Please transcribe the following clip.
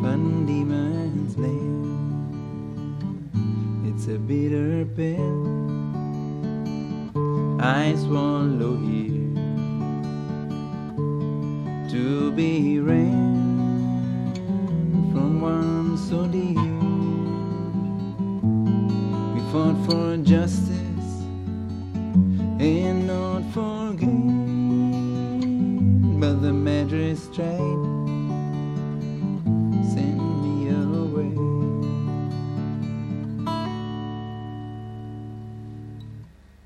Van Diemen's Lair. It's a bitter pill I swallow here to be rent from one so dear. We fought for justice